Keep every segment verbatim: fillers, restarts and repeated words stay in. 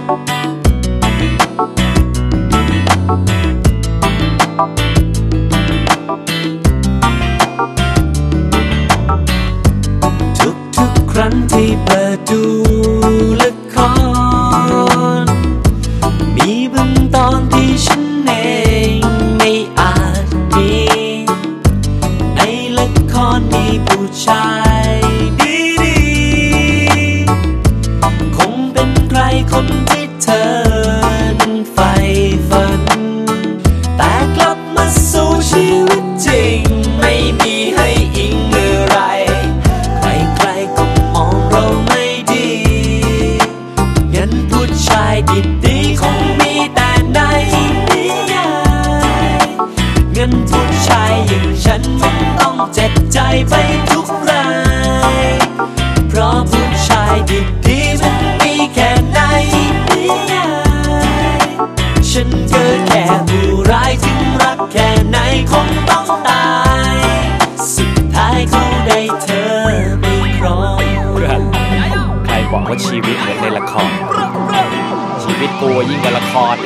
ทุกๆครั้งที่เปิดดูละครมีบางตอนที่ฉันเองไม่อาจมีในละครมีผู้ชายดีๆคงเป็นใครคนที่เธอนั้นใฝ่ฝันแต่กลับมาสู่ชีวิตจริงไม่มีให้อิงอะไรใครๆก็มองเราไม่ดีงั้นผู้ชายดีๆคงมีแต่ในนิยายงั้นผู้ชายอย่างฉันมันต้องเจ็บใจไปทุกรายเพราะผู้ชายดีๆมันมีแค่ในนิยายฉันเกิดแค่ผู้ร้ายถึงรักแค่ไหนคงต้องตายสุดท้ายเขาได้เธอไม่ครองใครบอกว่าชีวิตเหมือนในละครชีวิตกูยิ่งกว่าละคร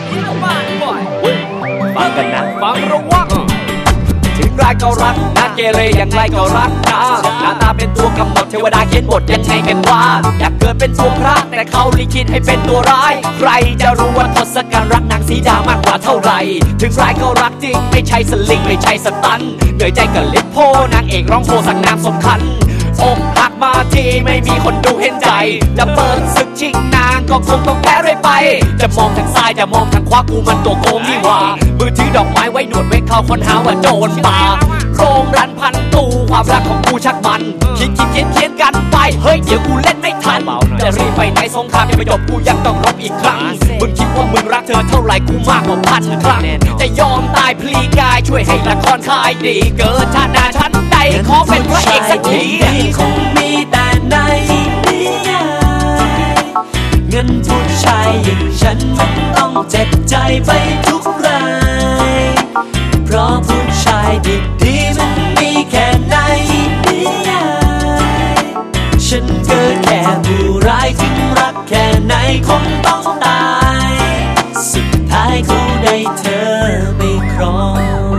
ฟังกันนะฟังระวังถึงรายก็รักนักเกเรอย่างไรก็รักนะหน้าตาเป็นตัวกำหนดเทวดาเขียนบทยังไงกันว่าอยากเกิดเป็นตัวพระแต่เขาลิขิตให้เป็นตัวร้ายใครจะรู้ว่าทศกัณฐ์รักนางสีดามากกว่าเท่าไหร่ถึงรายก็รักจริงไม่ใช่สลิงไม่ใช่สตันเหนื่อยใจกับลิปโพนางเอกร้องโพสั่งน้ำสมคัญอกหักมาทีไม่มีคนดูเห็นใจจะเปิดศึกชิงนางก็คงต้องแพ้เรื่อยไปจะมองทางซ้ายจะมองทางขวากูมันตัวโกงนี่หว่ามือถือดอกไม้ไว้หนวดไว้เข้าคนหาว่าโจรป่าโรงรันพันตูความรักของกูชักมันคิดคิดเขียนเขียนกันไปเฮ้ยเดี๋ยวกูเล่นไม่ทันจะรีบไปไหนสงครามยังไม่จบกูยังต้องรบอีกครั้งมึงคิดว่ามึงรักเธอเท่าไรกูมากกว่าพันครั้งจะยอมตายพลีกายช่วยให้ละครขายดีเกิดชาติหน้าชั้นใดขอเป็นพระเอกสักทีคงมีแต่ในนิยายเงินผู้ชายอย่างฉันมันต้องเจ็บใจไปทุกรายเพราะผู้ชายดีๆมันมีแค่ในนิยายฉันเกิดแค่ผู้ร้ายถึงรักแค่ไหนคงต้องตายสุดท้ายเขาได้เธอไม่ครอง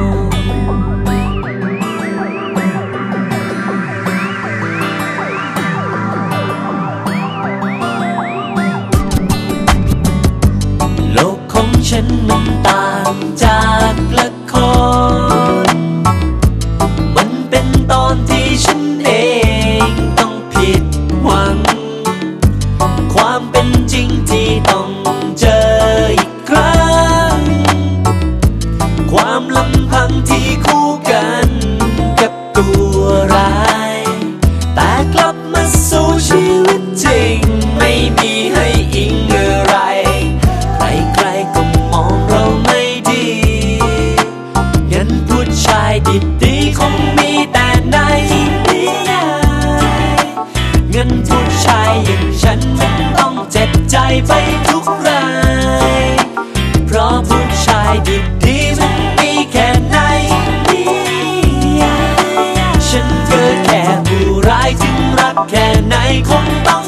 โลกของฉันมันต่างจากละครมันเป็นตอนที่ฉันเองต้องผิดหวังความเป็นจริงที่ต้องเจออีกครั้งความลำพังที่คู่กันกับตัวร้ายแต่กลับมาสู่ชีวิตจริงไม่มีให้อิงอะไรใครๆก็มองเราไม่ดีงั้นผู้ชายดีๆคงมีแต่ในนิยายงั้นผู้ชายอย่างฉันมันต้องเจ็บใจไปทุกรายเพราะผู้ชายดีๆมันมีแค่ในนิยายฉันเกิดแค่ผู้ร้ายถึงรักแค่ไหนคงต้อง